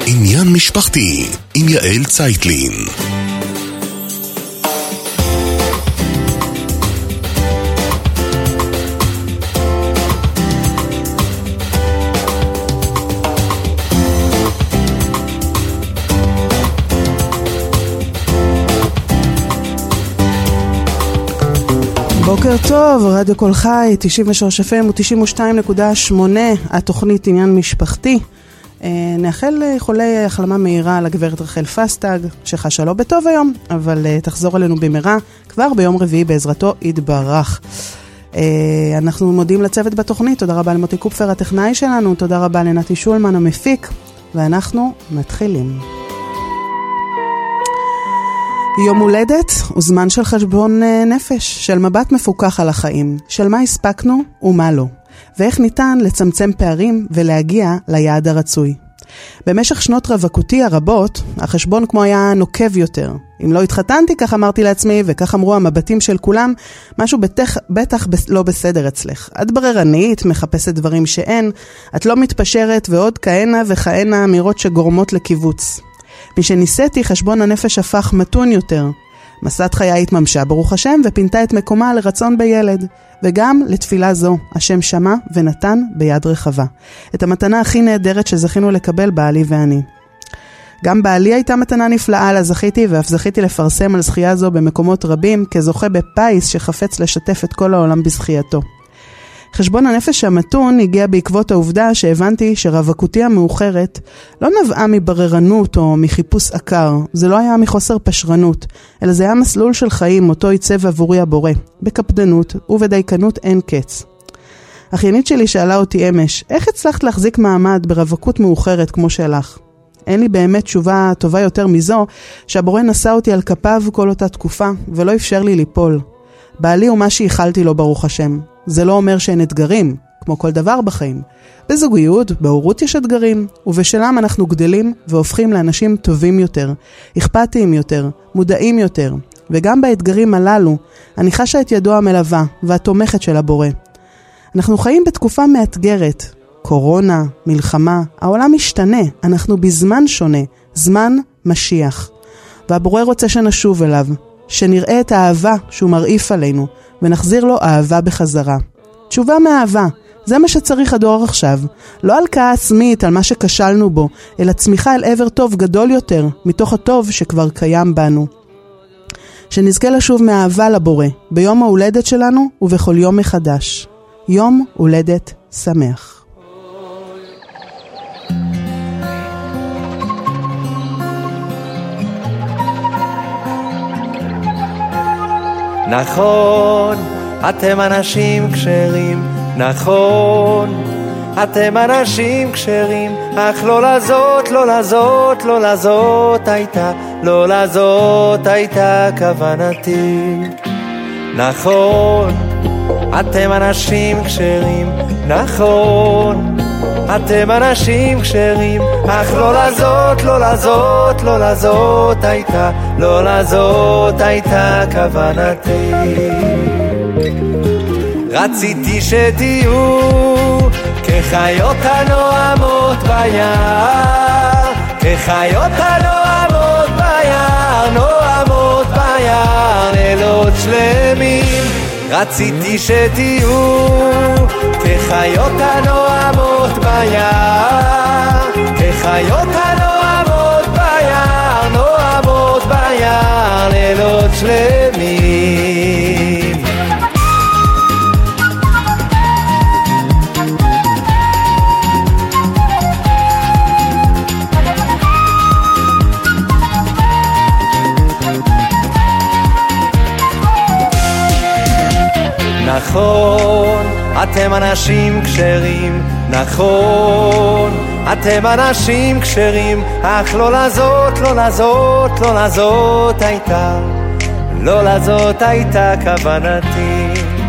עניין משפחתי עם יעל צייטלין. בוקר טוב, רדיו כל חי, 93 FM ו-92.8, התוכנית עניין משפחתי. נאחל איחולי החלמה מהירה לגברת רחל פסטג, שחשה לא בטוב היום, אבל תחזור אלינו במהרה, כבר ביום רביעי בעזרתו יתברך. אנחנו מודים לצוות בתוכנית, תודה רבה למוטי קופפר הטכנאי שלנו, תודה רבה לנתי שולמן המפיק, ואנחנו מתחילים. יום הולדת הוא זמן של חשבון נפש, של מבט מפוקח על החיים, של מה הספקנו ומה לא, ואיך ניתן לצמצם פערים ולהגיע ליעד הרצוי. במשך שנות רווקותי הרבות, החשבון כמו היה נוקב יותר. אם לא התחתנתי, כך אמרתי לעצמי, וכך אמרו המבטים של כולם, משהו בטח לא בסדר אצלך. את בררנית, מחפשת דברים שאין, את לא מתפשרת, ועוד כהנה וכהנה אמירות שגורמות לקיבוץ. משניסיתי, חשבון הנפש הפך מתון יותר. מסעת חיי התממשה ברוך השם ופינתה את מקומה לרצון בילד, וגם לתפילה זו השם שמע ונתן ביד רחבה. את המתנה הכי נהדרת שזכינו לקבל בעלי ואני. גם בעלי הייתה מתנה נפלאה לה זכיתי, ואף זכיתי לפרסם על זכייה זו במקומות רבים כזוכה בפייס שחפץ לשתף את כל העולם בזכייתו. חשבון הנפש המתון הגיע בעקבות העובדה שהבנתי שרווקותי המאוחרת לא נבעה מבררנות או מחיפוש עקר. זה לא היה מחוסר פשרנות, אלא זה היה מסלול של חיים אותו ייצב עבורי הבורא, בקפדנות ובדייקנות אין קץ. אחיינית שלי שאלה אותי אמש, איך הצלחת להחזיק מעמד ברווקות מאוחרת כמו שלך? אין לי באמת תשובה טובה יותר מזו שהבורא נשא אותי על כפיו כל אותה תקופה ולא אפשר לי ליפול. בעלי הוא מה שיחלתי לו ברוך השם. זה לא אומר שאין אתגרים, כמו כל דבר בחיים. בזוגיות, בהורות יש אתגרים, ובשלם אנחנו גדלים והופכים לאנשים טובים יותר, אכפתיים יותר, מודעים יותר. וגם באתגרים הללו, אני חשה את ידו המלווה והתומכת של הבורא. אנחנו חיים בתקופה מאתגרת, קורונה, מלחמה, העולם משתנה, אנחנו בזמן שונה, זמן משיח. והבורא רוצה שנשוב אליו, שנראה את האהבה שהוא מרעיף עלינו, ונחזיר לו אהבה בחזרה. תשובה מאהבה, זה מה שצריך הדור עכשיו. לא הלקאה עצמית על מה שכשלנו בו, אלא צמיחה אל עבר טוב גדול יותר, מתוך הטוב שכבר קיים בנו. שנזכה לשוב מאהבה לבורא, ביום ההולדת שלנו ובכל יום מחדש. יום הולדת שמח. נכון, אתם אנשים כשרים, נכון, אתם אנשים כשרים, אך לא לזאת, לא לזאת, לא לזאת הייתה, לא לזאת הייתה כוונתי. נכון, אתם אנשים כשרים, נכון, אתם אנשים כשרים, אך לא לזאת, לא לזאת, לא לזאת הייתה, לא לזאת הייתה כוונתי. רציתי שתהיו כחיות הנועמות ביער, כחיות הנועמות ביער, נועמות ביער, לילות שלמים. רציתי שתהיו כחיות הנועמות ביער, כחיות הנועמות ביער, נועמות ביער, לילות שלמים. נכון, אתם אנשים כשרים, נכון, אתם אנשים כשרים, אך לא לזאת, לא לזאת, לא לזאת הייתה, לא לזאת הייתה כוונתי.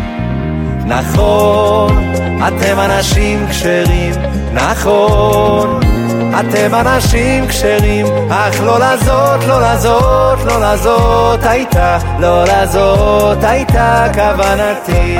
נכון, אתם אנשים כשרים, נכון, אתם אנשים כשרים, אך לא לזאת, לא לזאת, לא לזאת הייתה, לא לזאת הייתה כוונתי.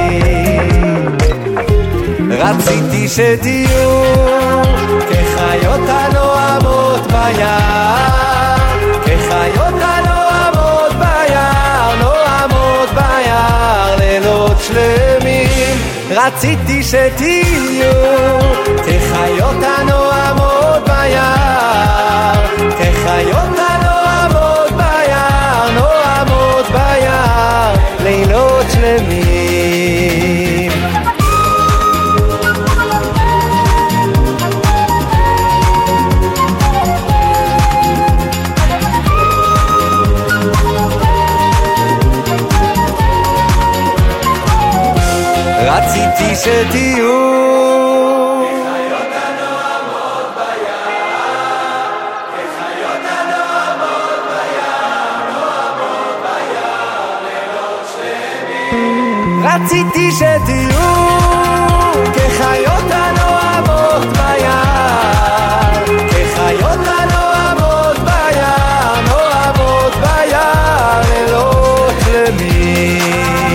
רציתי שתהיו כחיות הנועמות ביער, כחיות הנועמות ביער, נועמות ביער, לילות שלמים. רציתי שתהיו כחיות הנועמות ביער, כחיות הנועמות ביער, נועמות ביער, לילות שלמים. רציתי שתהיו כחיות הנועמות ביער, כחיות הנועמות ביער, נועמות ביער, לילות שלמים. רציתי שתהיו כחיות הנועמות ביער, כחיות הנועמות ביער, נועמות ביער, לילות שלמים.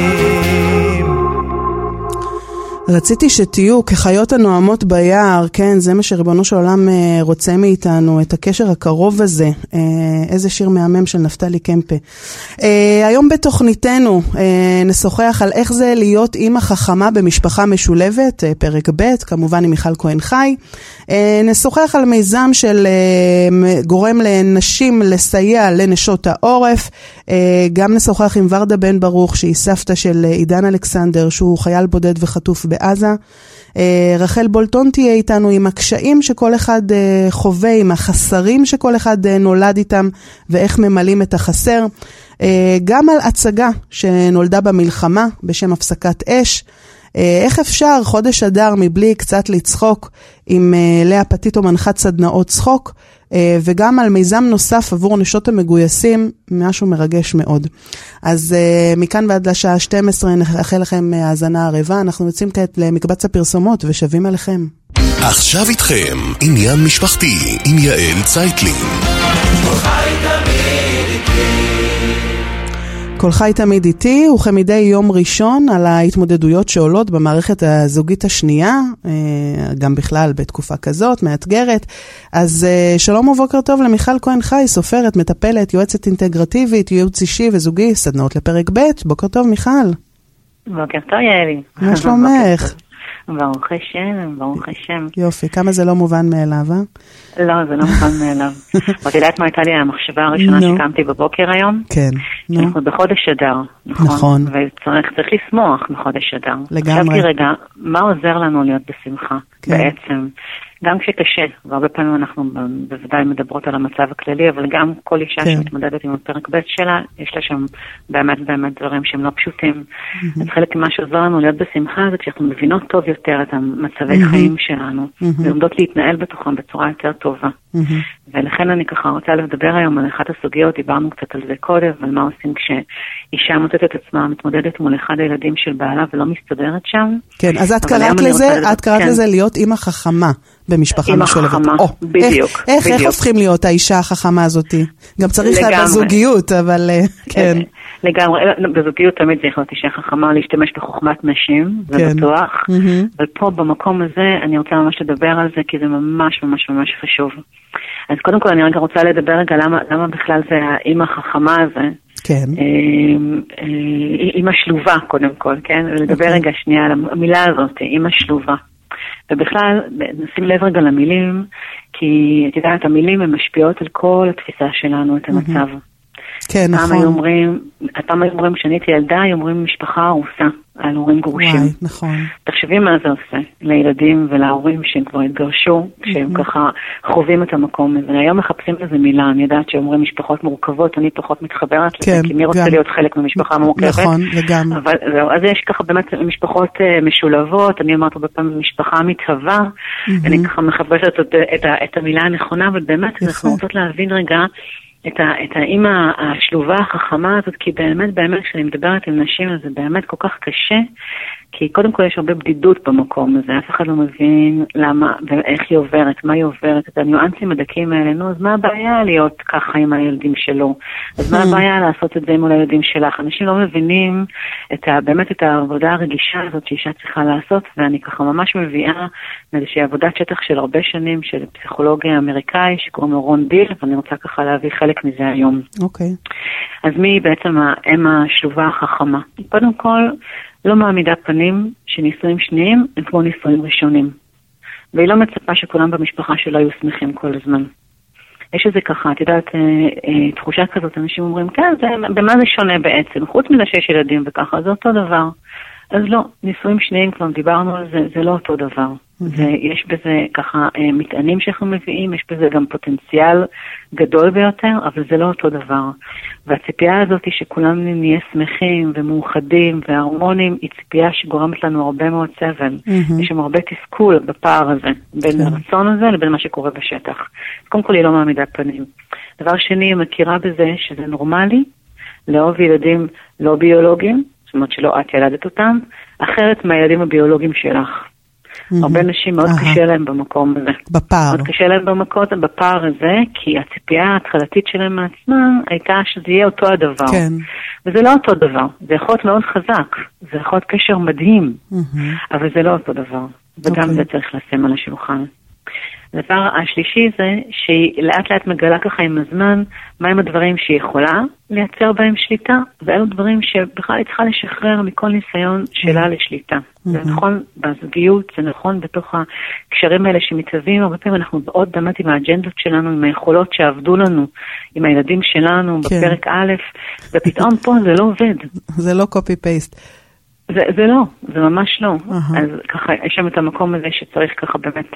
רציתי שתהיו כחיות הנועמות ביער, כן, זה מה שריבונו של עולם רוצה מאיתנו, את הקשר הקרוב הזה. איזה שיר מהמם של נפתלי קמפה. היום בתוכניתנו נשוחח על איך זה להיות אימא חכמה במשפחה משולבת, פרק ב', כמובן עם מיכל כהן חי. נשוחח על מיזם של גורם לנשים לסייע לנשות העורף. גם נשוחח עם ורדה בן ברוך, שהיא סבתא של עידן אלכסנדר, שהוא חייל בודד וחטוף בעזה. רחל בולטון תהיה איתנו עם הקשיים שכל אחד חווה, עם החסרים שכל אחד נולד איתם, ואיך ממלאים את החסר. גם על הצגה שנולדה במלחמה בשם הפסקת אש. איך אפשר חודש אדר מבלי קצת לצחוק, עם לאה פטיטו מנחת סדנאות צחוק, וגם על מיזם נוסף עבור נשות המגויסים, משהו מרגש מאוד. אז מכאן ועד לשעה 12 נאחל לכם האזנה ערבה. אנחנו יוצאים כעת למקבץ הפרסומות ושבים עליכם. עכשיו איתכם עניין משפחתי עם יעל צייטלין. כל חי תמיד איתי, וכמדי יום ראשון על ההתמודדויות שעולות במערכת הזוגית השנייה, גם בכלל בתקופה כזאת, מאתגרת. אז שלום ובוקר טוב למיכל כהן חי, סופרת, מטפלת, יועצת אינטגרטיבית, ייעוץ אישי וזוגי, סדנאות לפרק ב'. בוקר טוב מיכל. בוקר טוב יעלי. מה שלומך? ברוך השם, ברוך השם. יופי, כמה זה לא מובן מאליו, אה? לא, זה לא מובן מאליו. ואת יודעת מה הייתה לי המחשבה הראשונה שקמתי בבוקר היום? כן. אנחנו בחודש אדר, נכון? וצריך לשמוח בחודש אדר. לגמרי. חשבתי רגע, מה עוזר לנו להיות בשמחה בעצם? גם כשקשה, והרבה פעמים אנחנו בוודאי מדברות על המצב הכללי, אבל גם כל אישה שמתמודדת עם הפרק ב' שלה, יש לה שם באמת דברים שהם לא פשוטים. אז חלק ממה שעוזר לנו להיות בשמחה זה כשאנחנו מבינות טוב יותר את המצבי חיים שלנו, ולומדות להתנהל בתוכם בצורה יותר טובה. ולכן אני ככה רוצה לדבר היום על אחת הסוגיות, דיברנו קצת על זה קודם, על מה עושים כשאישה מוצאת את עצמה, מתמודדת מול אחד הילדים של בעלה ולא מסתדרת שם. כן, אז את קראת לזה להיות אימא חכמה במשפחה משולבת. אימא חכמה, בדיוק. איך הופכים להיות האישה החכמה הזאת? גם צריך בזוגיות, אבל כן. לגמרי, בזוגיות תמיד צריך להיות אישה חכמה, להשתמש בחוכמת נשים, זה בטוח. אבל פה במקום הזה אני רוצה ממש לדבר על זה, כי זה ממש ממש ממש חשוב. אז קודם כל אני רגע רוצה לדבר רגע למה בכלל זה האימא החכמה הזה. כן. אימא שלובה קודם כל, כן? ולדבר רגע שנייה על המילה הזאת, אימא שלובה. ובכלל, נשים לב רגע למילים, כי את יודעת, המילים הן משפיעות על כל התפיסה שלנו, את המצב. כן, נכון. פעם היו אומרים, כשאני הייתי ילדה, היו אומרים משפחה הרוסה, על הורים גרושים. וואי, נכון. תחשבי מה זה עושה לילדים ולהורים שהם כבר התגרשו, כשהם ככה חווים את המקום הזה. והיום מחפשים איזה מילה, אני יודעת שאומרים משפחות מורכבות, אני פחות מתחברת לזה, כי מי רוצה להיות חלק ממשפחה מורכבת. נכון, לגמרי. אבל זהו, אז יש ככה באמת משפחות משולבות, אני אומרת הרבה פעמים משפחה מתהווה, אני ככה מחפשת את המילה הנכונה, אבל באמת אנחנו רוצות להבין רגע, את האמא השלובה החכמה הזאת, כי באמת, כשאני מדברת עם נשים, זה באמת כל כך קשה כי קודם כל יש הרבה בדידות במקום הזה, אף אחד לא מבין למה ואיך היא עוברת, מה היא עוברת, את הניואנסים הדקים האלה, נו, אז מה הבעיה להיות ככה עם הילדים שלו? אז מה הבעיה לעשות את זה עם הילדים שלך? אנשים לא מבינים באמת את העבודה הרגישה הזאת שאישה צריכה לעשות, ואני ככה ממש מביאה איזושהי עבודת שטח של הרבה שנים של פסיכולוגיה אמריקאי שקוראים לו רון דיל, ואני רוצה ככה להביא חלק מזה היום. אוקיי. אז מי בעצם האם השלובה החכמה? קודם כל, לא מעמידה פנים שנישואים שניים הם כמו נישואים ראשונים. והיא לא מצפה שכולם במשפחה שלו היו שמחים כל הזמן. יש איזה ככה, את יודעת, תחושה כזאת, אנשים אומרים, כן, במה זה שונה בעצם? חוץ מזה שיש ילדים וככה, זה אותו דבר. אז לא, נישואים שניים, כבר דיברנו על זה, זה לא אותו דבר. ויש בזה ככה מטענים שאנחנו מביאים, יש בזה גם פוטנציאל גדול ביותר, אבל זה לא אותו דבר. והציפייה הזאת היא שכולם נהיה שמחים ומאוחדים והרמונים, היא ציפייה שגורמת לנו הרבה מאוד סבל. יש שם הרבה תסכול בפער הזה, בין הרצון הזה לבין מה שקורה בשטח. אז קודם כל היא לא מעמידה פנים. דבר שני, היא מכירה בזה שזה נורמלי, לאהוב ילדים לא ביולוגיים, זאת אומרת שלא את ילדת אותם, אחרת מהילדים הביולוגיים שלך. הרבה נשים מאוד קשה להם במקום הזה. בפער. מאוד קשה להם בפער הזה, כי הציפייה ההתחלתית שלהם מעצמם הייתה שזה יהיה אותו הדבר. כן. וזה לא אותו דבר. זה יכול להיות מאוד חזק. זה יכול להיות קשר מדהים. אבל זה לא אותו דבר. וגם זה צריך לשים על השולחן. הדבר השלישי זה שהיא לאט לאט מגלה ככה עם הזמן מהם הדברים שהיא יכולה לייצר בהם שליטה, ואלו דברים שבכלל היא צריכה לשחרר מכל ניסיון שלה לשליטה. זה נכון בזוגיות, זה נכון בתוך הקשרים האלה שמתהווים, הרבה פעמים אנחנו מאוד באמת עם האג'נדות שלנו, עם היכולות שעבדו לנו, עם הילדים שלנו בפרק א', ופתאום פה זה לא עובד. זה לא copy-paste. זה לא, זה ממש לא. אז ככה יש שם את המקום הזה שצריך ככה באמת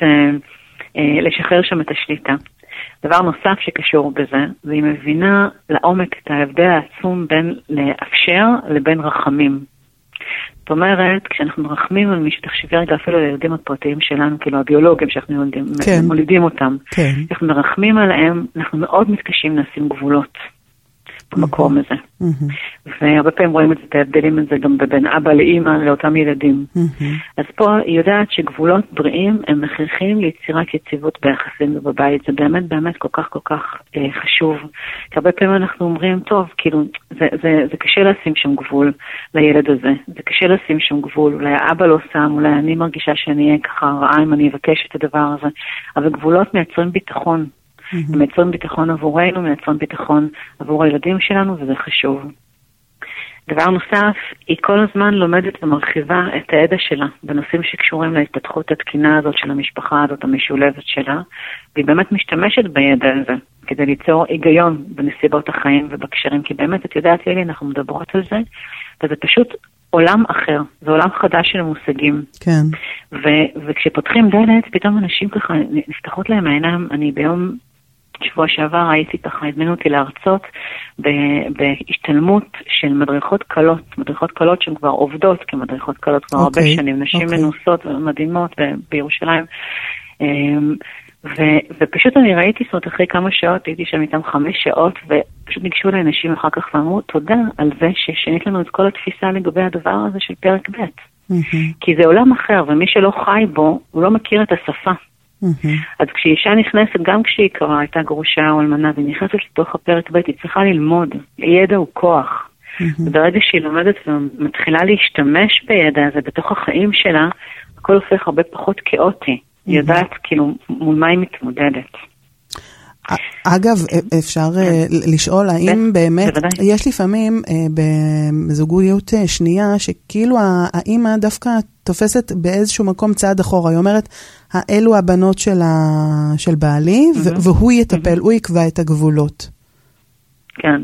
לשחרר שם את השליטה. דבר נוסף שקשור בזה, והיא מבינה לעומק את ההבדל העצום בין לאפשר לבין רחמים. זאת אומרת, כשאנחנו רחמים על מישהו, תחשבי רגע אפילו לילדים הפרטיים שלנו, כאילו הביולוגים שאנחנו מולידים אותם, אנחנו מרחמים עליהם, אנחנו מאוד מתקשים לשים גבולות במקום הזה. והרבה פעמים רואים את ההבדלים הזה גם בין אבא לאמא לאותם ילדים. אז פה היא יודעת שגבולות בריאים הם מכרחים ליצירת יציבות ביחסים ובבית. זה באמת באמת כל כך חשוב. כי הרבה פעמים אנחנו אומרים, טוב, כאילו, זה קשה לשים שם גבול לילד הזה. זה קשה לשים שם גבול. אולי האבא לא שם, אולי אני מרגישה שאני אהיה ככה רעה אם אני אבקש את הדבר הזה. אבל גבולות מייצרים ביטחון. מייצרים ביטחון עבורנו, מייצרים ביטחון עבור הילדים שלנו, וזה חשוב. דבר נוסף, היא כל הזמן לומדת ומרחיבה את הידע שלה בנושאים שקשורים להתפתחות התקינה הזאת של המשפחה הזאת המשולבת שלה, והיא באמת משתמשת בידע הזה כדי ליצור היגיון בנסיבות החיים ובקשרים, כי באמת, את יודעת, לילי, אנחנו מדברות על זה, וזה פשוט עולם אחר, זה עולם חדש של מושגים. כן. וכשפותחים דלת, פתאום אנשים ככה נפתחות להם העיניים. אני ביום שבוע שעבר הייתי ככה, הזמינו אותי להרצות בהשתלמות של מדריכות קלות שהן כבר עובדות כמדריכות קלות כבר הרבה שנים, נשים מנוסות ומדהימות בירושלים. ופשוט אני ראיתי, זאת אומרת, אחרי כמה שעות, הייתי שם איתם 5 שעות, ופשוט ניגשו אליי נשים אחר כך ואמרו, תודה על זה ששנית לנו את כל התפיסה לגבי הדבר הזה של פרק ב'. כי זה עולם אחר, ומי שלא חי בו, הוא לא מכיר את השפה. אז כשאישה נכנסת, גם כשהיא קראה, הייתה גרושה או אלמנה, והיא נכנסת לתוך הפרק ב', היא צריכה ללמוד. ידע הוא כוח. וברגע שהיא לומדת ומתחילה להשתמש בידע הזה בתוך החיים שלה, הכל הופך הרבה פחות כאוטי. היא יודעת כאילו מול מה היא מתמודדת. אגב, אפשר לשאול האם באמת, יש לפעמים בזוגיות שנייה שכאילו האמא דווקא תופסת באיזשהו מקום צעד אחורה, היא אומרת, אלו הבנות של בעלי, והוא יטפל, הוא יקבע את הגבולות. כן.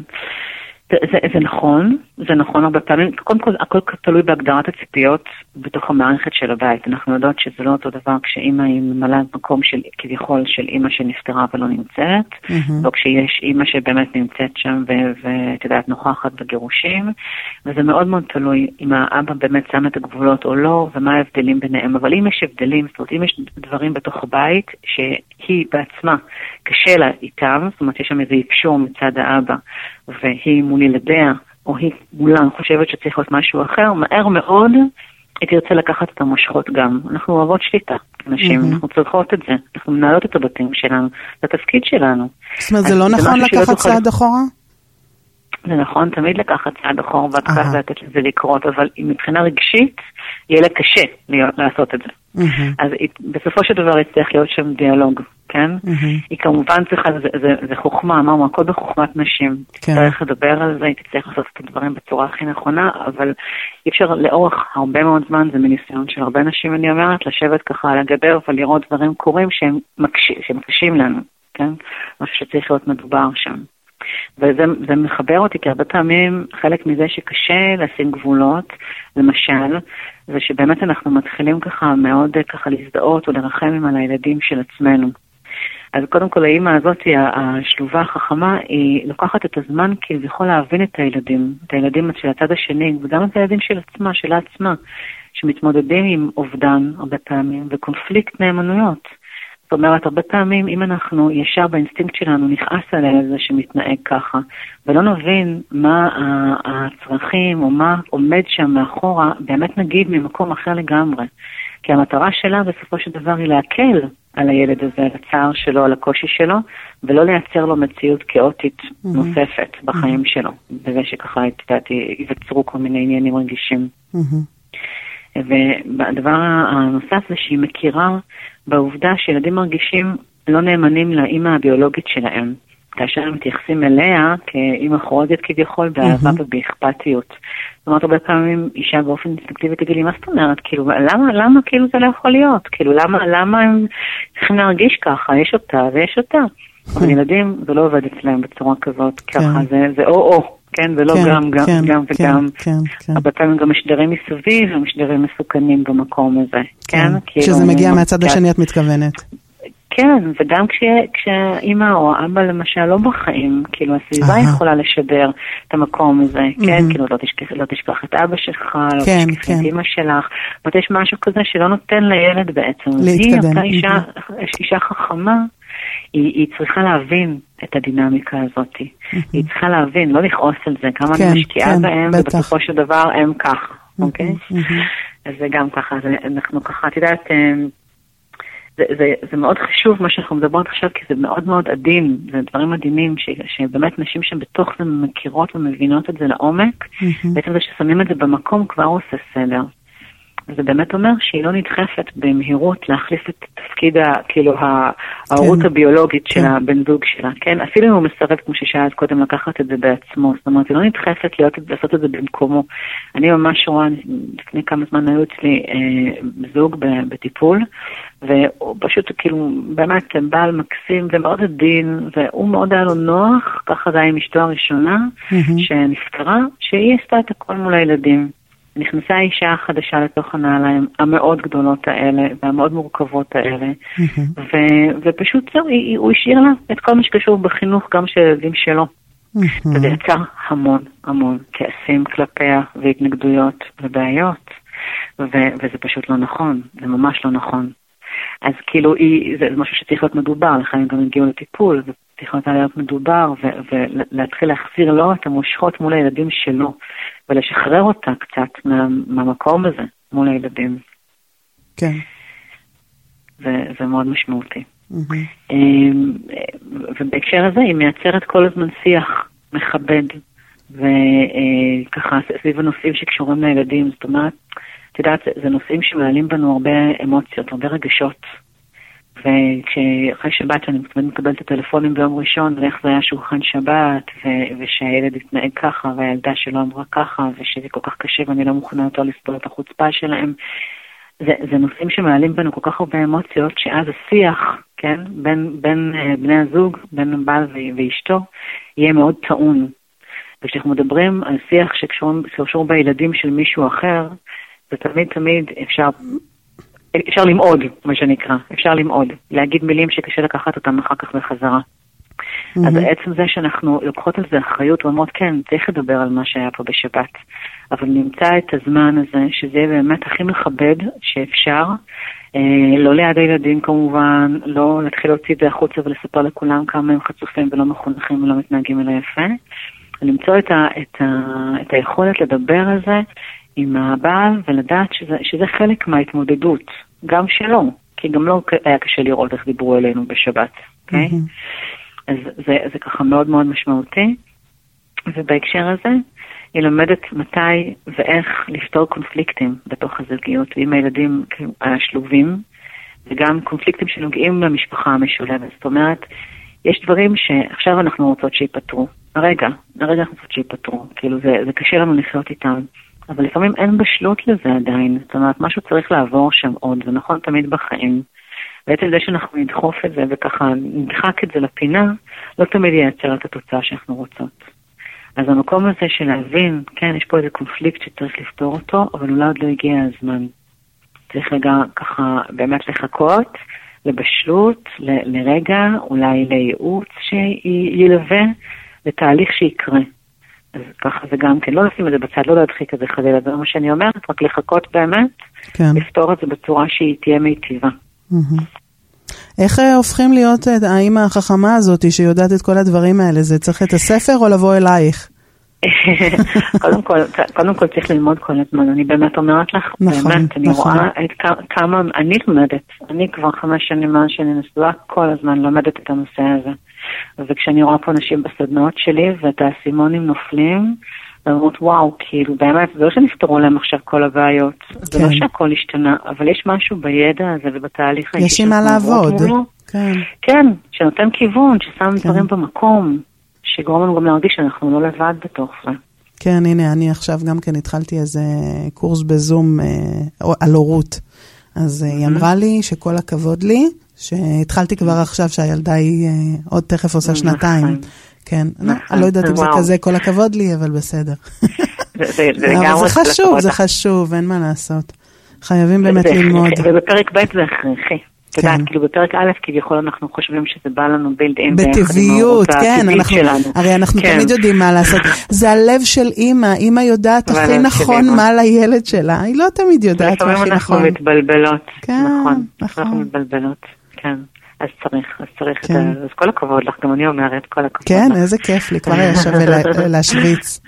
זה נכון הרבה פעמים. קודם כל, הכל תלוי בהגדרת הציפיות בתוך המערכת של הבית. אנחנו יודעות שזה לא אותו דבר כשאימא היא ממלאה מקום של, כביכול, של אימא שנפטרה ולא נמצאת, או כשיש אימא שבאמת נמצאת שם ואת יודעת, נוכחת בגירושים, וזה מאוד מאוד תלוי אם האבא באמת שם את הגבולות או לא, ומה ההבדלים ביניהם. אבל אם יש הבדלים, זאת אומרת, אם יש דברים בתוך הבית שהיא בעצמה קשה לה איתם, זאת אומרת, יש שם איזה אפשור מצד האבא, והיא מול ילדיה, או היא מולה חושבת שצריך להיות משהו אחר, מהר מאוד היא תרצה לקחת את המושכות גם. אנחנו אוהבות שליטה, נשים, אנחנו צריכות את זה. אנחנו מנהלות את הבתים שלנו, זה התפקיד שלנו. זאת אומרת, זה לא נכון לקחת צעד אחורה? זה נכון, תמיד לקחת צעד אחורה בהתחלה ולתת לזה לקרות, אבל מבחינה רגשית, יהיה לה קשה לעשות את זה. אז בסופו של דבר יצטרך להיות שם דיאלוג, כן? היא כמובן צריכה, זה חוכמה, אמרנו, הכל בחוכמת נשים. צריך לדבר על זה, היא תצטרך לעשות את הדברים בצורה הכי נכונה, אבל אי אפשר לאורך הרבה מאוד זמן, זה מניסיון של הרבה נשים, אני אומרת, לשבת ככה על הגדר ולראות דברים קורים שהם מקשים לנו, כן? משהו שצריך להיות מדובר שם. וזה מחבר אותי, כי הרבה פעמים חלק מזה שקשה לשים גבולות, למשל, זה שבאמת אנחנו מתחילים ככה מאוד ככה להזדהות או לרחם על הילדים של עצמנו. אז קודם כל האמא הזאת, השלובה החכמה, היא לוקחת את הזמן כביכול להבין את הילדים של הצד השני, וגם את הילדים של עצמה, של עצמה, שמתמודדים עם אובדן הרבה פעמים, וקונפליקט נאמנויות. זאת אומרת, הרבה פעמים, אם אנחנו ישר באינסטינקט שלנו נכעס על זה שמתנהג ככה, ולא נבין מה הצרכים או מה עומד שם מאחורה, באמת נגיד ממקום אחר לגמרי. כי המטרה שלה בסופו של דבר היא להקל על הילד הזה, על הצער שלו, על הקושי שלו, ולא לייצר לו מציאות כאוטית נוספת בחיים שלו. בזה שככה, ייווצרו כל מיני עניינים רגישים. והדבר הנוסף זה שהיא מכירה בעובדה שילדים מרגישים לא נאמנים לאמא הביולוגית שלהם, כאשר הם מתייחסים אליה כאמא חורגת כביכול באהבה ובאכפתיות. זאת אומרת, הרבה פעמים אישה באופן אינסטינקטיבי תגיד לי, מה זאת אומרת? כאילו, למה כאילו זה לא יכול להיות? כאילו, למה הם צריכים להרגיש ככה? יש אותה ויש אותה. אבל ילדים, זה לא עובד אצלם בצורה כזאת, ככה, זה או. כן, ולא גם וגם. הרבה פעמים גם משדרים מסביב ומשדרים מסוכנים במקום הזה. כן? כשזה מגיע מהצד השני את מתכוונת. כן, וגם כשאמא או האבא למשל לא בחיים, כאילו הסביבה יכולה לשדר את המקום הזה, כן? כאילו לא תשכח את אבא שלך, לא תשכח את אמא שלך, זאת יש משהו כזה שלא נותן לילד בעצם. להתקדם. היא אישה חכמה, היא צריכה להבין את הדינמיקה הזאת. היא צריכה להבין, לא לכעוס על זה, כמה אני משקיעה בהם, ובסופו של דבר הם ככה, אוקיי? אז זה גם ככה, אנחנו ככה, את יודעת, זה מאוד חשוב מה שאנחנו מדברות עכשיו, כי זה מאוד מאוד עדין, זה דברים עדינים, שבאמת נשים שבתוך זה מכירות ומבינות את זה לעומק, בעצם זה ששמים את זה במקום כבר עושה סדר. זה באמת אומר שהיא לא נדחפת במהירות להחליף את תפקיד כאילו ההורות הביולוגית של הבן זוג שלה, כן? אפילו אם הוא מסרב, כמו ששאלת קודם, לקחת את זה בעצמו, זאת אומרת, היא לא נדחפת לעשות את זה במקומו. אני ממש רואה, לפני כמה זמן היו אצלי זוג בטיפול, והוא פשוט כאילו באמת בעל מקסים ומאוד עדין, והוא מאוד היה לו נוח, ככה זה היה עם אשתו הראשונה, שנפטרה, שהיא עשתה את הכל מול הילדים. נכנסה האישה החדשה לתוך הנעליים המאוד גדולות האלה והמאוד מורכבות האלה, ופשוט הוא השאיר לה את כל מה שקשור בחינוך גם של הילדים שלו. וזה יצר המון כעסים כלפיה והתנגדויות ובעיות, וזה פשוט לא נכון, זה ממש לא נכון. אז כאילו זה משהו שצריך להיות מדובר, לכן גם הגיעו לטיפול, צריך להיות מדובר ולהתחיל להחזיר לו את המושכות מול הילדים שלו, ולשחרר אותה קצת מהמקום הזה מול הילדים. כן. זה מאוד משמעותי. ובהקשר הזה היא מייצרת כל הזמן שיח מכבד, וככה סביב הנושאים שקשורים לילדים. זאת אומרת, את יודעת, זה נושאים שמעלים בנו הרבה אמוציות, הרבה רגשות. וכשאחרי שבת שאני מקבלת את הטלפונים ביום ראשון, ואיך זה היה שולחן שבת, ושהילד התנהג ככה, והילדה שלו אמרה ככה, ושזה כל כך קשה ואני לא מוכנה יותר לסבול את החוצפה שלהם, זה נושאים שמעלים בנו כל כך הרבה אמוציות, שאז השיח, כן, בין בני הזוג, בין הבעל ואשתו, יהיה מאוד טעון. וכשאנחנו מדברים על שיח שקשור בילדים של מישהו אחר, זה תמיד אפשר למעוד, מה שנקרא, אפשר למעוד, להגיד מילים שקשה לקחת אותם אחר כך בחזרה. אז בעצם זה שאנחנו לוקחות על זה אחריות, ואומרות, כן, צריך לדבר על מה שהיה פה בשבת, אבל נמצא את הזמן הזה, שזה באמת הכי מכבד שאפשר, לא ליד הילדים כמובן, לא להתחיל להוציא את זה החוצה ולספר לכולם כמה הם חצופים ולא מחונכים ולא מתנהגים אלא יפה, למצוא את היכולת לדבר על זה, עם הבעל ולדעת שזה חלק מההתמודדות, גם שלו, כי גם לא היה קשה לראות איך דיברו אלינו בשבת, אוקיי? אז זה ככה מאוד מאוד משמעותי, ובהקשר הזה היא לומדת מתי ואיך לפתור קונפליקטים בתוך הזוגיות, עם הילדים השלובים, וגם קונפליקטים שנוגעים למשפחה המשולבת. זאת אומרת, יש דברים שעכשיו אנחנו רוצות שיפתרו. הרגע אנחנו רוצות שיפתרו. כאילו זה קשה לנו לחיות איתם. אבל לפעמים אין בשלות לזה עדיין. זאת אומרת, משהו צריך לעבור שם עוד, זה נכון תמיד בחיים. בעצם זה שאנחנו נדחוף את זה וככה נדחק את זה לפינה, לא תמיד ייצר את התוצאה שאנחנו רוצות. אז המקום הזה של להבין, כן, יש פה איזה קונפליקט שצריך לפתור אותו, אבל אולי עוד לא הגיע הזמן. צריך רגע ככה באמת לחכות, לבשלות, לרגע, אולי לייעוץ שילווה, לתהליך שיקרה. אז ככה זה גם כן, לא לשים את זה בצד, לא להדחיק את זה חלילה, זה מה שאני אומרת, רק לחכות באמת, כן. לפתור את זה בצורה שהיא תהיה מיטיבה. איך הופכים להיות האמא החכמה הזאת שיודעת את כל הדברים האלה? זה צריך את הספר או לבוא אלייך? קודם כל צריך ללמוד כל הזמן. אני באמת אומרת לך, באמת, אני רואה כמה אני לומדת. אני כבר 5 שנים מאז שאני נשואה, כל הזמן לומדת את הנושא הזה. וכשאני רואה פה נשים בסדנאות שלי ואת האסימונים נופלים, ואומרות וואו, כאילו באמת, זה לא שנפתרו להם עכשיו כל הבעיות. זה לא שהכל השתנה, אבל יש משהו בידע הזה ובתהליך האישי. יש עם מה לעבוד. כן, שנותן כיוון, ששם דברים במקום. שגורם לנו גם להרגיש שאנחנו לא לבד בתוך זה. כן, הנה, אני עכשיו גם כן התחלתי איזה קורס בזום על הורות. אז היא אמרה לי שכל הכבוד לי, שהתחלתי כבר עכשיו שהילדה היא עוד תכף עושה 2. כן, אני לא יודעת אם זה כזה כל הכבוד לי, אבל בסדר. אבל זה חשוב, זה חשוב, אין מה לעשות. חייבים באמת ללמוד. ובפרק ב' זה הכרחי. תדעת, כאילו בפרק א', כביכול אנחנו חושבים שזה בא לנו בילד-אין בטבעיות, כן, הרי אנחנו תמיד יודעים מה לעשות. זה הלב של אמא, אמא יודעת הכי נכון מה לילד שלה, היא לא תמיד יודעת מה הכי נכון. אנחנו מתבלבלות, נכון, אנחנו מתבלבלות, כן, אז צריך, אז כל הכבוד לך, גם אני אומרת, כל הכבוד לך. כן, איזה כיף לי, כבר היה שווה להשוויץ.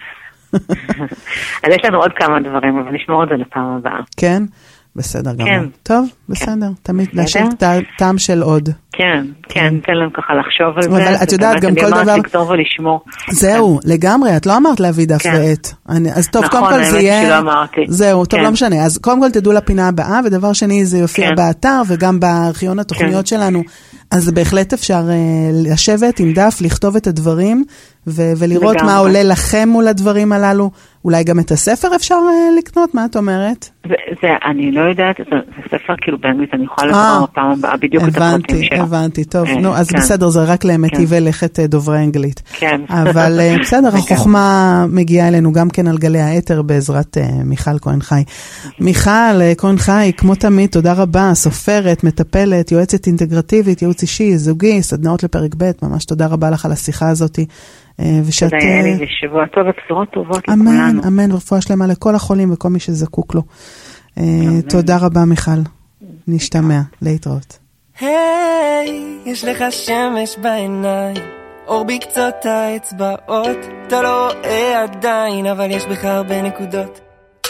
אז יש לנו עוד כמה דברים, אבל נשמור את זה לפעם הבאה. כן. בסדר גמור. טוב, בסדר. תמיד להשאיר את הטעם של עוד. כן, תן להם ככה לחשוב על זה. אבל את יודעת, גם כל דבר... לכתוב ולשמור. זהו, לגמרי, את לא אמרת להביא דף ועט. אז טוב, קודם כל זה יהיה... נכון, האמת שלא אמרתי. זהו, טוב, לא משנה. אז קודם כל תדעו לפינה הבאה, ודבר שני זה יופיע באתר, וגם בארכיון התוכניות שלנו. אז בהחלט אפשר לשבת עם דף, לכתוב את הדברים, ולראות מה עולה לכם מול הדברים הללו. אולי גם את הספר אפשר לקנות, מה את אומרת? אני לא יודעת, זה ספר כאילו באנגלית, אני יכולה לקרוא פעם הבאה בדיוק את הפרטים שלו. הבנתי, טוב, נו, אז בסדר, זה רק למטיבי לכת דוברי אנגלית. כן. אבל בסדר, החוכמה מגיעה אלינו גם כן על גלי האתר בעזרת מיכל כהן חי. מיכל כהן חי, כמו תמיד, תודה רבה, סופרת, מטפלת, יועצת אינטגרטיבית, ייעוץ אישי, זוגי, סדנאות לפרק ב', ממש תודה רבה לך על השיחה הזאת. תודה יאלי, ושבוע טוב ובשורות טובות לכולנו. אמן, אמן, ורפואה שלמה לכל החולים וכל מי שזקוק לו. תודה רבה מיכל, נשתמע, להתראות. היי, יש לך שמש בעיניים, אור בקצות האצבעות, אתה לא רואה עדיין, אבל יש בך הרבה נקודות.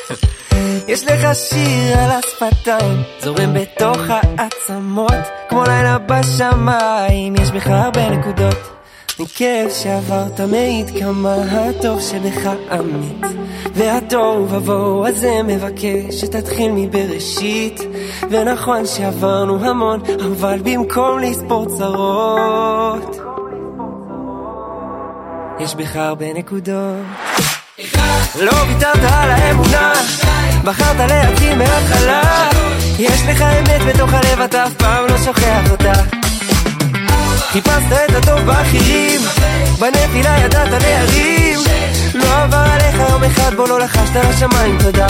יש לך שיר על השפתיים, זורם בתוך העצמות, כמו לילה בשמיים, יש בך הרבה נקודות. מכאב שעברת מעיד כמה הטוב שבך אמת, והטוב עבור הזה מבקש שתתחיל מבראשית. ונכון שעברנו המון, אבל במקום לספור צרות, יש בך הרבה נקודות. לא ויתרת על האמונה, בחרת להתחיל מההתחלה. יש לך אמת בתוך הלב, אתה אף פעם לא שוכח אותה. חיפשת את הטוב באחרים, בנפילה ידעת להרים. לא עבר עליך יום אחד בו לא לחשת לשמיים תודה.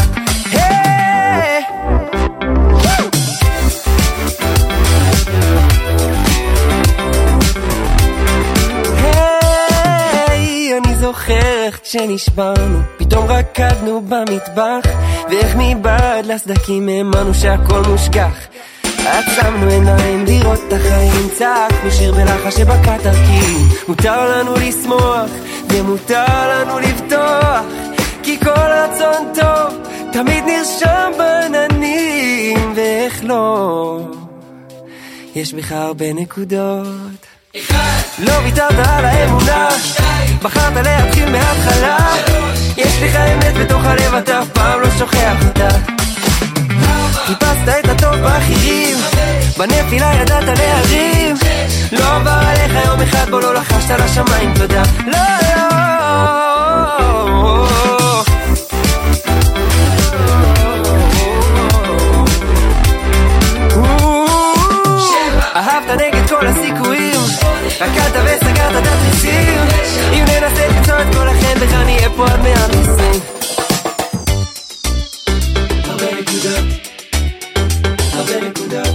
אני זוכר איך כשנשברנו פתאום רקדנו במטבח, ואיך מבעד לסדקים האמנו שהכל מושכח. עצמנו עיניים לראות את החיים, צעקנו שיר בלחש שבקע תרקים. מותר לנו לשמוח ומותר לנו לבטוח, כי כל רצון טוב תמיד נרשם בעננים, ואיך לא, יש בך הרבה נקודות. לא ויתרת על האמונה, בחרת להתחיל מההתחלה, יש לך אמת בתוך הלב, אתה אף פעם לא שוכח אותה. חיפשת את הטוב באחרים, בנפילה ידעת להרים, לא עבר עליך יום אחד בו לא לחשת לשמיים תודה. לא אהבת נגד כל הסיכויים, רקדת וסגרת את התריסים, אם ננסה למצוא את כל החן בך נהיה פה עד 120. הרבה נקודות, הרבה נקודות,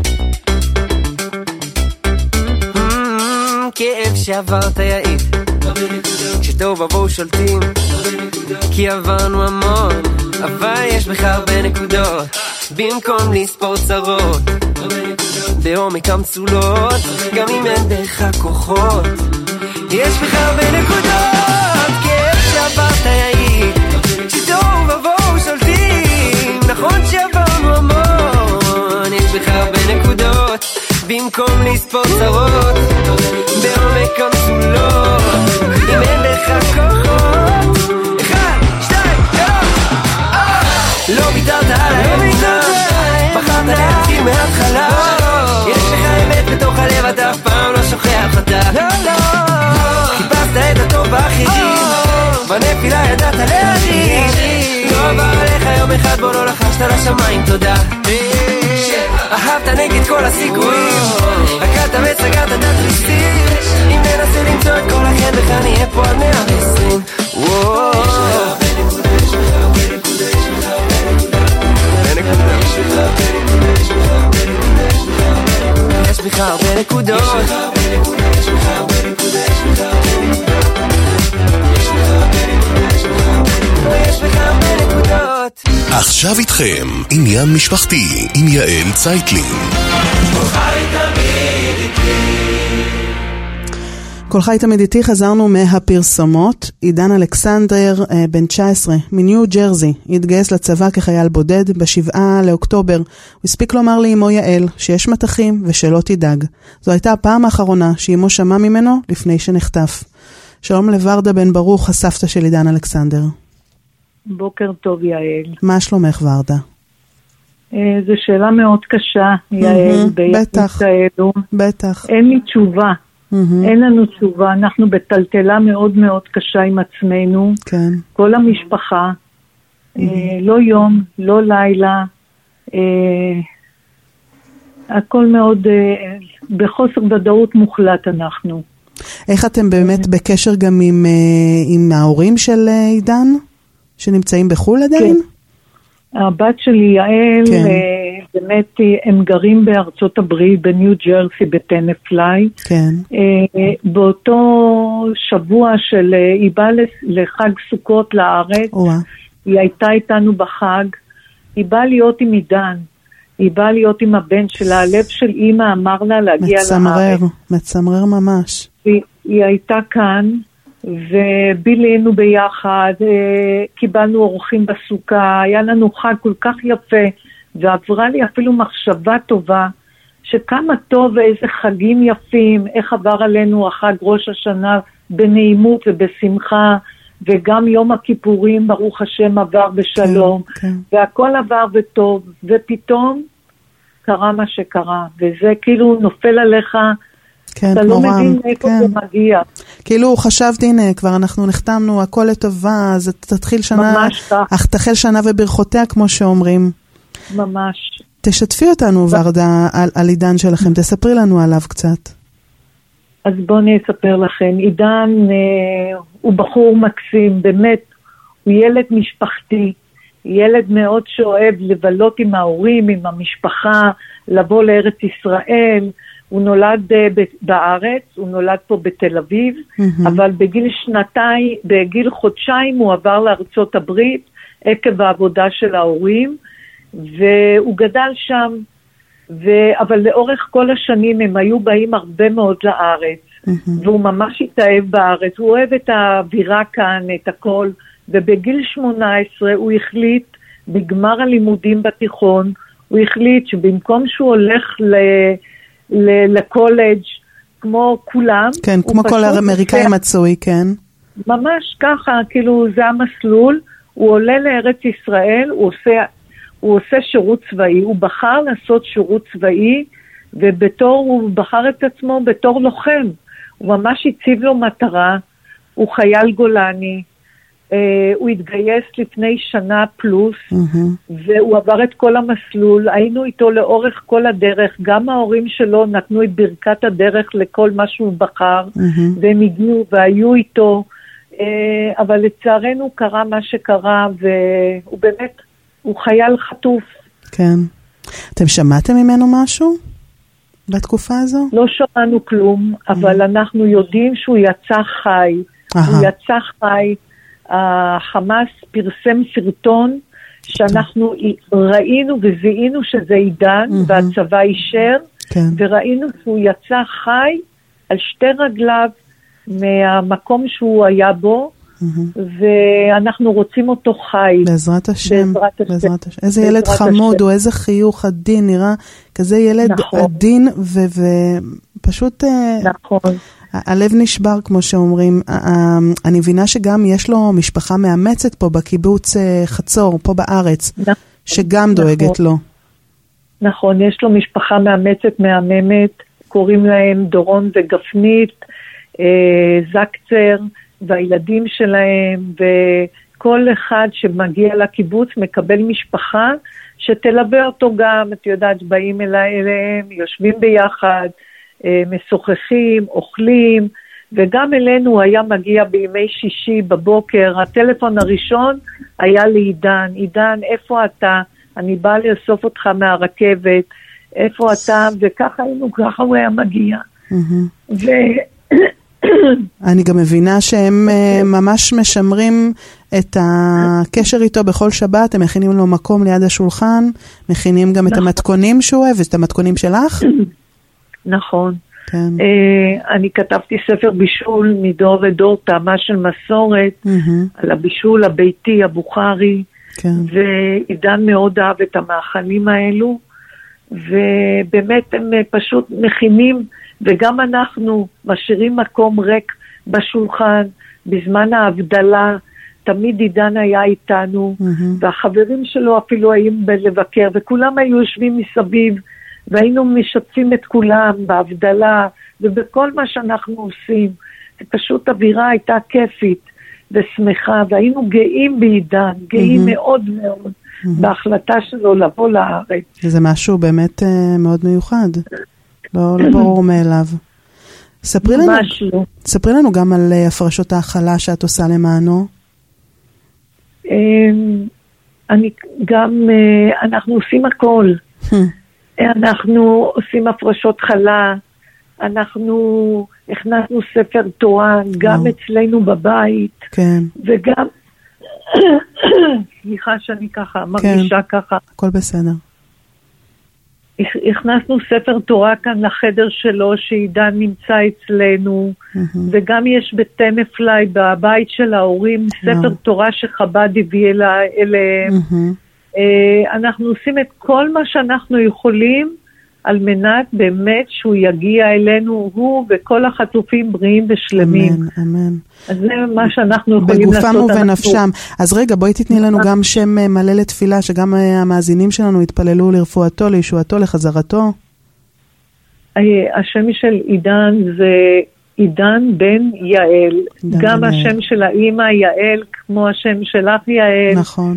כאב שעברת יעיד, כשטוב עבור שולטים, כי עברנו המון, אבל יש בך הרבה נקודות, במקום לספור צרות בעומק המצולות, גם אם אין דרך כוחות, יש בך הרבה נקודות, כאב שעברת יעיד, כשטוב עבור שולטים, נכון שעברנו המון, יש בך הרבה נקודות, במקום לספור צרות בעומק המצולות, אם אין דרך כוחות, 1, 2, 3 לא ויתרת על האמונה, בחרת להתחיל מההתחלה, יש לך אמת בתוך הלב, אתה אף פעם לא שוכח אותה. חיפשת את הטוב באחרים, בנפילה ידעת להרים, לא עבר עליך יום אחד בו לא לחשת לשמיים תודה. אהבת נגד כל הסיכויים, רקדת וסגרת את התריסים, אם ננסה למצוא את כל החן בך נהיה פה עד 120. יש בך הרבה נקודות, יש בך הרבה נקודות. עכשיו איתכם עניין משפחתי עם יעל צייטלין. כל חי תמיד איתי. חזרנו מהפרסומות. עידן אלכסנדר, בן 19, מניו ג'רזי, התגייס לצבא כחייל בודד ב7 לאוקטובר. הוא הספיק לומר לאמו יעל שיש מתחים ושלא תדאג. זו הייתה הפעם האחרונה שאמו שמע ממנו לפני שנחטף. שלום לוורדה בן ברוך, הסבתא של עידן אלכסנדר. בוקר טוב יעל. מה שלומך ורדה? זו שאלה מאוד קשה יעל. בטח. בטח. אין לי תשובה. אין לנו תשובה, אנחנו בטלטלה מאוד מאוד קשה עם עצמנו, כן. כל המשפחה, לא יום, לא לילה, הכל מאוד בחוסר ודאות מוחלט אנחנו. איך אתם באמת בקשר גם עם ההורים של עידן, שנמצאים בחול עדיין? כן. הבת שלי יעל, כן. באמת הם גרים בארצות הברית, בניו ג'רסי, בטנפליי. כן. באותו שבוע היא באה לחג סוכות לארץ, היא הייתה איתנו בחג, היא באה להיות עם עידן, היא באה להיות עם הבן שלה, הלב של אמא אמר לה להגיע לארץ. מצמרר ממש. היא הייתה כאן, ובילינו ביחד, קיבלנו אורחים בסוכה, היה לנו חג כל כך יפה, ועברה לי אפילו מחשבה טובה, שכמה טוב ואיזה חגים יפים, איך עבר עלינו החג ראש השנה בנעימות ובשמחה, וגם יום הכיפורים ברוך השם עבר בשלום, כן. והכל עבר וטוב, ופתאום קרה מה שקרה, וזה כאילו נופל עליך, כן, אתה לא מבין איפה כן. זה מגיע. כאילו חשבתי, הנה, כבר אנחנו נחתמנו, הכל לטובה, אז תתחיל שנה, אך תחל שנה וברכותיה, כמו שאומרים. ממש. תשתפי אותנו, ורדה, על עידן שלכם, תספרי לנו עליו קצת. אז בואו אני אספר לכם. עידן הוא בחור מקסים, באמת, הוא ילד משפחתי, ילד מאוד שאוהב לבלות עם ההורים, עם המשפחה, לבוא לארץ ישראל. הוא נולד בארץ, הוא נולד פה בתל אביב, אבל בגיל חודשיים הוא עבר לארצות הברית, עקב העבודה של ההורים, והוא גדל שם, אבל לאורך כל השנים הם היו באים הרבה מאוד לארץ, והוא ממש התאהב בארץ, הוא אוהב את האווירה כאן, את הכל, ובגיל 18 הוא החליט בגמר הלימודים בתיכון, הוא החליט שבמקום שהוא הולך לקולג' כמו כולם, כן, כמו כל האמריקאי מצוי, כן. ממש ככה, כאילו זה המסלול, הוא עולה לארץ ישראל, הוא עושה שירות צבאי, הוא בחר לעשות שירות צבאי, הוא בחר את עצמו בתור לוחם, הוא ממש הציב לו מטרה, הוא חייל גולני, הוא התגייס לפני שנה פלוס, והוא עבר את כל המסלול, היינו איתו לאורך כל הדרך, גם ההורים שלו נתנו את ברכת הדרך לכל מה שהוא בחר, והם הגיעו והיו איתו, אבל לצערנו קרה מה שקרה, והוא באמת, הוא חייל חטוף. כן. אתם שמעתם ממנו משהו בתקופה הזו? לא שמענו כלום, אבל אנחנו יודעים שהוא יצא חי. הוא יצא חי. החמאס פרסם סרטון שאנחנו ראינו וזיהינו שזה עידן, והצבא אישר, וראינו שהוא יצא חי על שתי רגליו מהמקום שהוא היה בו, ואנחנו רוצים אותו חי. בעזרת השם. איזה ילד חמוד, או איזה חיוך עדין, נראה כזה ילד עדין, ופשוט הלב נשבר, כמו שאומרים. אני מבינה שגם יש לו משפחה מאמצת פה בקיבוץ חצור, פה בארץ, שגם דואגת לו. נכון, יש לו משפחה מאמצת, מהממת, קוראים להם דורון וגפנית, זקצר, והילדים שלהם, וכל אחד שמגיע לקיבוץ מקבל משפחה שתלווה אותו גם, את יודעת, באים אליהם, יושבים ביחד, משוחחים, אוכלים, וגם אלינו היה מגיע בימי שישי בבוקר, הטלפון הראשון היה לעידן, עידן, איפה אתה? אני באה לאסוף אותך מהרכבת, איפה אתה? וככה הוא היה מגיע. אני גם מבינה שהם ממש משמרים את הקשר איתו בכל שבת, הם מכינים לו מקום ליד השולחן, מכינים גם את המתכונים שהוא אוהב, את המתכונים שלך? נכון. אני כתבתי ספר בישול מדור ודור, טעמה של מסורת, על הבישול הביתי, הבוכרי, ועידן מאוד אהב את המאכלים האלו, ובאמת הם פשוט מכינים, וגם אנחנו משאירים מקום ריק בשולחן, בזמן ההבדלה, תמיד עידן היה איתנו, והחברים שלו אפילו היו לבקר, וכולם היו יושבים מסביב, והיינו משתפים את כולם בהבדלה, ובכל מה שאנחנו עושים, פשוט אווירה הייתה כיפית ושמחה, והיינו גאים בעידן, גאים מאוד מאוד, בהחלטה שלו לבוא לארץ. זה משהו באמת מאוד מיוחד. לא ברור מאליו. ספרי לנו גם על הפרשות האכלה שאת עושה למענו. אנחנו עושים הכל. אנחנו עושים הפרשות חלה, אנחנו הכנסנו ספר תורה גם אצלנו בבית, וגם, סליחה שאני ככה, מרגישה ככה. הכל בסדר. הכנסנו ספר תורה כאן לחדר שלו, שעידן נמצא אצלנו, וגם יש בטנפלי, בבית של ההורים, ספר תורה שחב"ד הביא אליהם. אנחנו עושים את כל מה שאנחנו יכולים, על מנת באמת שהוא יגיע אלינו, הוא וכל החטופים בריאים ושלמים. אמן, אמן. אז זה מה שאנחנו יכולים לעשות. בגופם ובנפשם. אז רגע, בואי תתני לנו גם שם מלא לתפילה, שגם המאזינים שלנו יתפללו לרפואתו, לישועתו, לחזרתו. השם של עידן זה עידן בן יעל. גם השם של האמא יעל, כמו השם שלך יעל. נכון.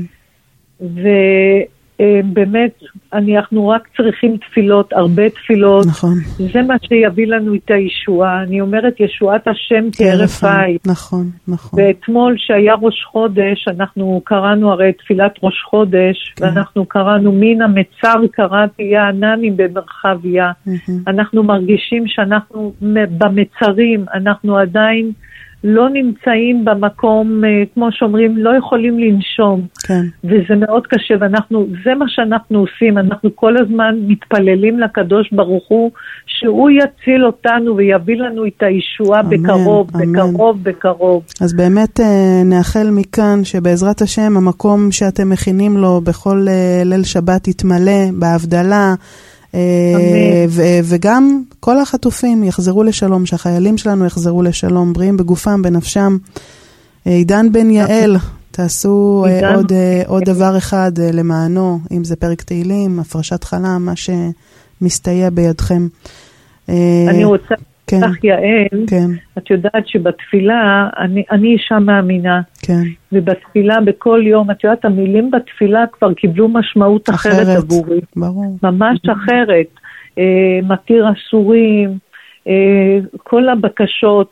ובאמת, אנחנו רק צריכים תפילות, הרבה תפילות. נכון. זה מה שיביא לנו את הישועה. אני אומרת, ישועת השם כהרף עין. נכון, נכון. ואתמול שהיה ראש חודש, אנחנו קראנו הרי תפילת ראש חודש, ואנחנו קראנו מן המצר קראתי יה ענני במרחביה. אנחנו מרגישים שאנחנו במצרים, אנחנו עדיין לא נמצאים במקום, כמו שאומרים, לא יכולים לנשום. כן. וזה מאוד קשה, זה מה שאנחנו עושים, אנחנו כל הזמן מתפללים לקדוש ברוך הוא, שהוא יציל אותנו ויביא לנו את הישועה בקרוב, בקרוב, בקרוב. אז באמת נאחל מכאן שבעזרת השם המקום שאתם מכינים לו בכל ליל שבת יתמלא בהבדלה, וגם כל החטופים יחזרו לשלום, שהחיילים שלנו יחזרו לשלום, בריאים בגופם, בנפשם. עידן בן יעל, תעשו עוד דבר אחד למענו, אם זה פרק תהילים, הפרשת חלה, מה שמסתייע בידכם. אני רוצה לך יעל, את יודעת שבתפילה, אני אישה מאמינה, ובתפילה בכל יום, את יודעת, המילים בתפילה כבר קיבלו משמעות אחרת עבורי. ברור. ממש אחרת. מתיר אסורים, כל הבקשות,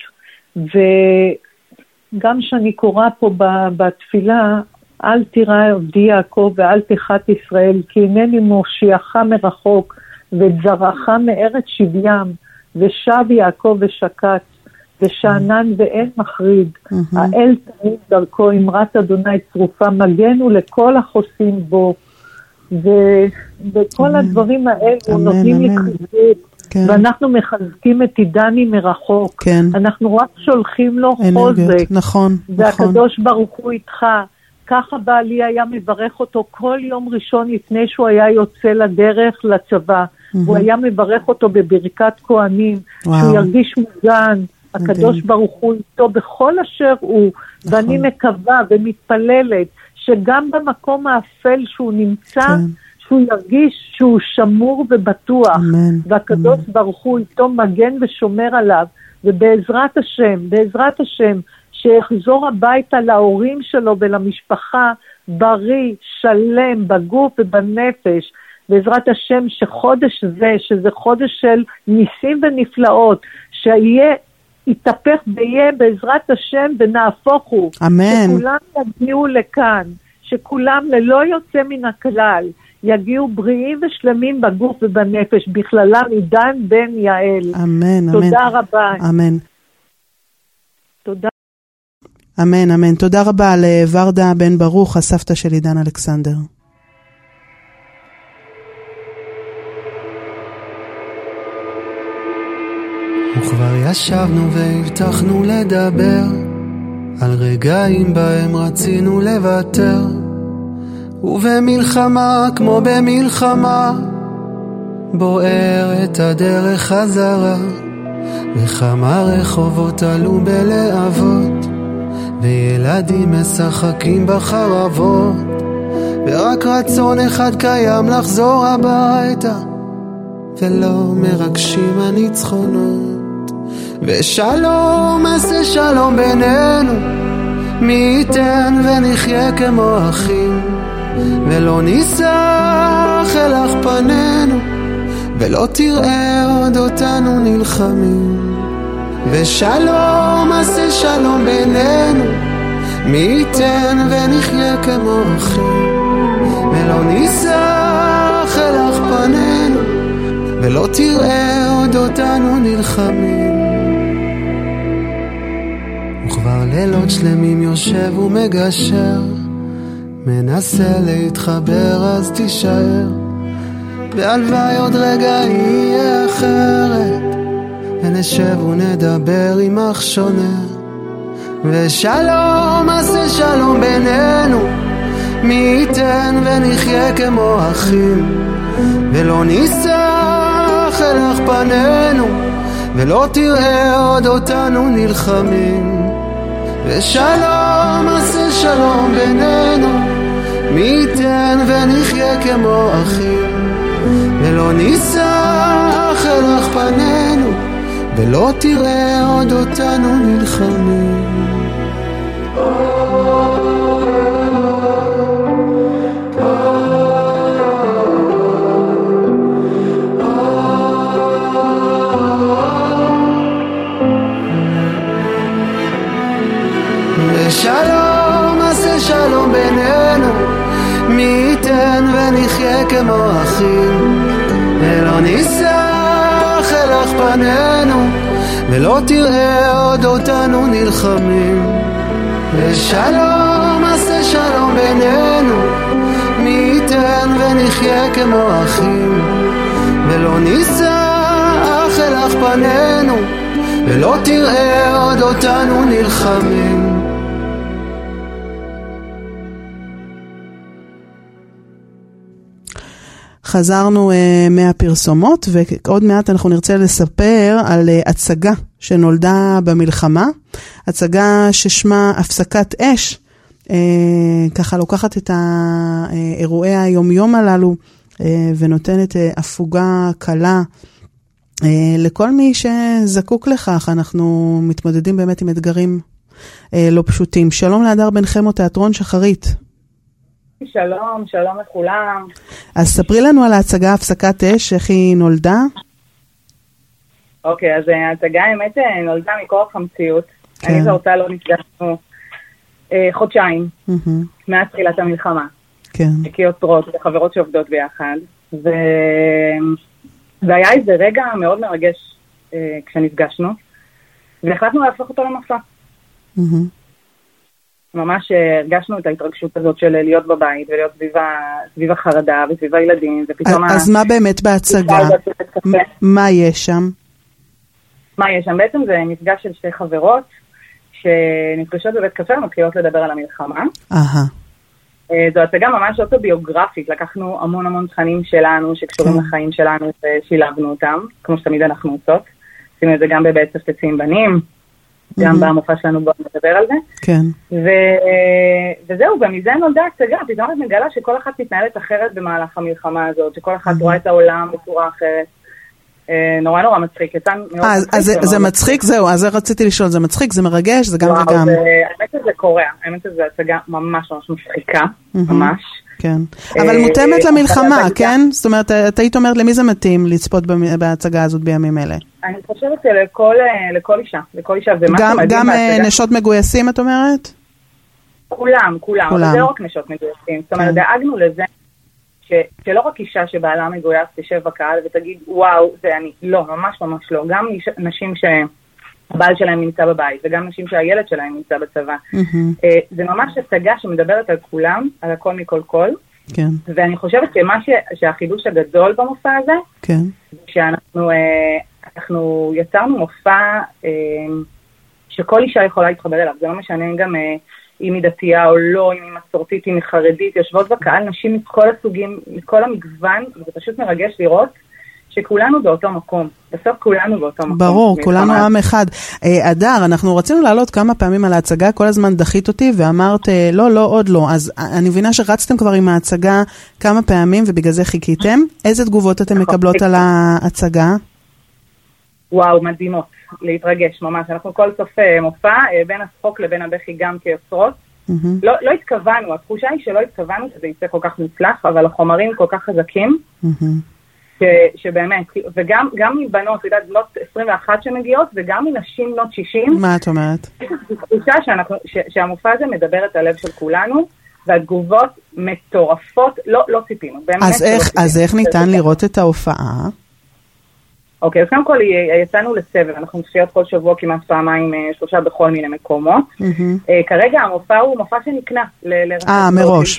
וגם שאני קורא פה בתפילה, אל תירא עבדי יעקב ואל תחת ישראל, כי הנני מושיעך מרחוק, וזרעך מארץ שבים, ושב יעקב ושקט, ושענן ואין מחריד, האל תמיד דרכו, אמרת אדוני צרופה, מגנו לכל החוסים בו, וכל הדברים האלו נותנים לי חיזוק, ואנחנו מחזקים את עידני מרחוק, אנחנו רק שולחים לו חוזק, והקדוש ברוך הוא איתך, ככה בעלי היה מברך אותו כל יום ראשון לפני שהוא היה יוצא לדרך לצבא, הוא היה מברך אותו בברכת כהנים, שהוא ירגיש מוגן, הקדוש ברוך הוא איתו בכל אשר הוא, ואני מקווה ומתפללת שגם במקום האפל שהוא נמצא, שהוא ירגיש שהוא שמור ובטוח, והקדוש ברוך הוא איתו מגן ושומר עליו, ובעזרת השם, שיחזור הביתה להורים שלו ולמשפחה, בריא, שלם, בגוף ובנפש, בעזרת השם שחודש זה, שזה חודש של ניסים ונפלאות, יתהפך ויהיה בעזרת השם ונהפוך הוא. אמן. שכולם יגיעו לכאן, שכולם ללא יוצא מן הכלל, יגיעו בריאים ושלמים בגוף ובנפש, בכללם עידן בן יעל. אמן, תודה רבה. אמן. תודה. אמן, אמן. תודה רבה לוורדה בן ברוך, הסבתא של עידן אלכסנדר. וכבר ישבנו והבטחנו לדבר על רגעים בהם רצינו לוותר, ובמלחמה כמו במלחמה בוער את הדרך חזרה, וכמה רחובות עלו בלהבות וילדים משחקים בחרבות, ורק רצון אחד קיים לחזור הביתה, ולא מרגשים הניצחונות. ושלום עשה שלום בינינו, מי ייתן ונחיה כמו אחים, ולא ניסח אלך פנינו, ולא תראה עוד אותנו נלחמים. ושלום עשה שלום בינינו, מי ייתן ונחיה כמו אחים, ולא ניסח אלך פנינו, ולא תראה עוד אותנו נלחמים. וכבר לילות שלמים יושב ומגשר, מנסה להתחבר אז תישאר, והלוואי עוד רגע יהיה אחרת, ונשב ונדבר עם אח שונה. ושלום עשה שלום בינינו, מי ייתן ונחיה כמו אחים, ולא ניסח אלך פנינו, ולא תראה עוד אותנו נלחמים. ושלום עשה שלום בינינו, מי ייתן ונחיה כמו אחים, ולא ניסח אלך פנינו, ולא תראה עוד אותנו נלחמים. ושלום עשה שלום בינינו, מי ייתן ונחיה כמו אחים, ולא ניסח אלך פנינו, ולא תראה עוד אותנו נלחמים. ושלום, עשה שלום בינינו, מי ייתן ונחיה כמו אחים, ולא נישא אך אל אך פנינו, ולא תראה עוד אותנו נלחמים. חזרנו מהפרסומות, ועוד מעט אנחנו נרצה לספר על הצגה שנולדה במלחמה, הצגה ששמה הפסקת אש, ככה לוקחת את האירועי היומיום הללו, ונותנת הפוגה קלה לכל מי שזקוק לכך. אנחנו מתמודדים באמת עם אתגרים לא פשוטים. שלום להדר בן חמו, תיאטרון שחרית. שלום, שלום לכולם. אז ספרי לנו על ההצגה הפסקת אש, איך היא נולדה? אוקיי, אז ההצגה האמת נולדה מכורח המציאות. אני ואורטל לא נפגשנו חודשיים מאז תחילת המלחמה. כן. כיוצרות וחברות שעובדות ביחד. והיה איזה רגע מאוד מרגש כשנפגשנו, והחלטנו להפוך אותו למופע. ממש הרגשנו את ההתרגשות הזאת של להיות בבית ולהיות סביב החרדה וסביב הילדים, ופתאום... אז מה באמת בהצגה? מה יש שם? מה יש שם? בעצם זה מפגש של שתי חברות שנפגשות בבית קפה ומתחילות לדבר על המלחמה. זו הצגה ממש אוטוביוגרפית, לקחנו המון המון תכנים שלנו שקשורים לחיים שלנו ושילבנו אותם, כמו שתמיד אנחנו עושות. עשינו את זה גם בבית ספצים בנים, גם במופע שלנו בוא נדבר על זה. כן. וזהו, ומזה נולדה הצגה, פתאום את מגלה שכל אחת מתנהלת אחרת במהלך המלחמה הזאת, שכל אחת רואה את העולם בצורה אחרת. נורא נורא מצחיק. אז זה מצחיק, זהו, אז רציתי לשאול, זה מצחיק, זה מרגש, זה גם וגם. האמת שזה קורע, האמת שזה הצגה ממש ממש מצחיקה, ממש. כן, אבל מותאמת למלחמה, כן? זאת אומרת, את היית אומרת למי זה מתאים לצפות בהצגה הזאת בימים אלה? אני חושבת לכל אישה, לכל אישה. גם נשות מגויסים, את אומרת? כולם, אבל זה לא רק נשות מגויסים. זאת אומרת, דאגנו לזה שלא רק אישה שבעלה מגויס תשב בקהל ותגיד, וואו, זה אני. לא, ממש ממש לא. גם נשים שהבעל שלהם נמצא בבית, וגם נשים שהילד שלהם נמצא בצבא. זה ממש הצגה שמדברת על כולם, על הכל מכל כל. כן. ואני חושבת שהחידוש הגדול במופע הזה, כן. שאנחנו יצרנו מופע שכל אישה יכולה להתחבר אליו. זה לא משנה גם אם היא דתייה או לא, אם היא מסורתית, אם היא חרדית, יושבות בקהל נשים מכל הסוגים, מכל המגוון, וזה פשוט מרגש לראות שכולנו באותו מקום. בסוף כולנו באותו מקום. ברור, כולנו עם אחד. אדר, אנחנו רצינו לעלות כמה פעמים על ההצגה, כל הזמן דחית אותי ואמרת, לא, עוד לא. אז אני מבינה שרצתם כבר עם ההצגה כמה פעמים ובגלל זה חיכיתם. איזה תגובות אתם מקבלות על ההצגה? וואו, מדהימות. להתרגש ממש. אנחנו כל סוף מופע, בין הצחוק לבין הבכי גם כיוצרות. לא התכוונו, התחושה היא שלא התכוונו שזה יצא כל כך מוצלח, אבל החומרים כל כך חזקים, שבאמת, וגם מבנות, בנות 21 שמגיעות, וגם מנשים בנות 60. מה את אומרת? תחושה שהמופע הזה מדבר את הלב של כולנו, והתגובות מטורפות, לא ציפינו. אז איך ניתן לראות את ההופעה? אוקיי, אז קודם כל יצאנו לסבב, אנחנו מופיעות כל שבוע כמעט פעמיים, 3 בכל מיני מקומות. כרגע המופע הוא מופע שנקנה מראש.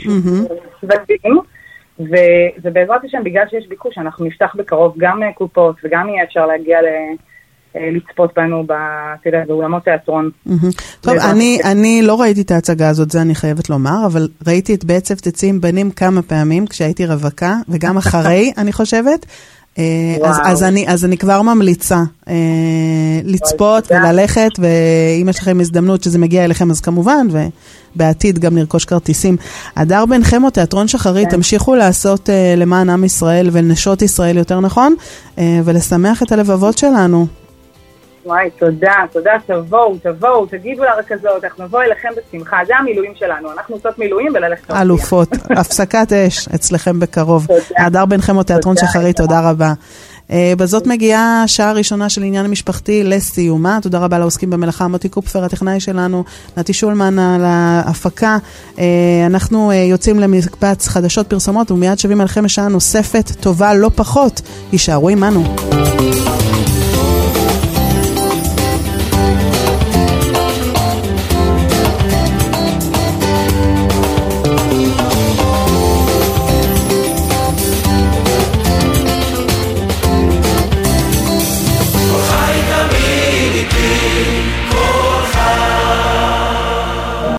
ובעזרת השם, בגלל שיש ביקוש, אנחנו נפתח בקרוב גם קופות, וגם יהיה אפשר להגיע לצפות בנו באולמות תיאטרון. טוב, אני לא ראיתי את ההצגה הזאת, זה אני חייבת לומר, אבל ראיתי את בית ספצים בנים כמה פעמים, כשהייתי רווקה, וגם אחרי, אני חושבת. אז אני כבר ממליצה לצפות וללכת, ואם יש לכם הזדמנות שזה מגיע אליכם אז כמובן, ובעתיד גם לרכוש כרטיסים. הדר בן חמו, תיאטרון שחרית, תמשיכו לעשות למען עם ישראל ולנשות ישראל יותר נכון, ולשמח את הלבבות שלנו. וואי, תודה, תבואו, תגידו לרכזות, אנחנו נבוא אליכם בשמחה, זה המילואים שלנו, אנחנו עושות מילואים וללכת. אלופות, הפסקת אש אצלכם בקרוב. הדר בן חמו, תיאטרון שחרית, תודה רבה. בזאת מגיעה השעה הראשונה של עניין המשפחתי לסיומה. תודה רבה לעוסקים במלאכה, מוטי קופפר, הטכנאי שלנו, נתי שולמן על ההפקה. אנחנו יוצאים למקבץ חדשות פרסומות, ומיד שבים עליכם לשעה נוספת טובה לא פחות. יישארו עמנו.